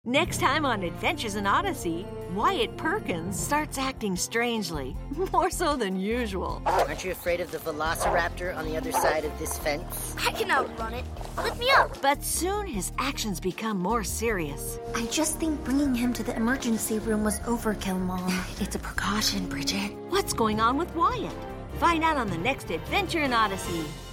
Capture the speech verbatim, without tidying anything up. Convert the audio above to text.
Next time on Adventures in Odyssey, Wyatt Perkins starts acting strangely, more so than usual. Aren't you afraid of the velociraptor on the other side of this fence? I can outrun it. Lift me up. But soon his actions become more serious. I just think bringing him to the emergency room was overkill, Mom. It's a precaution, Bridget. What's going on with Wyatt? Find out on the next Adventure in Odyssey.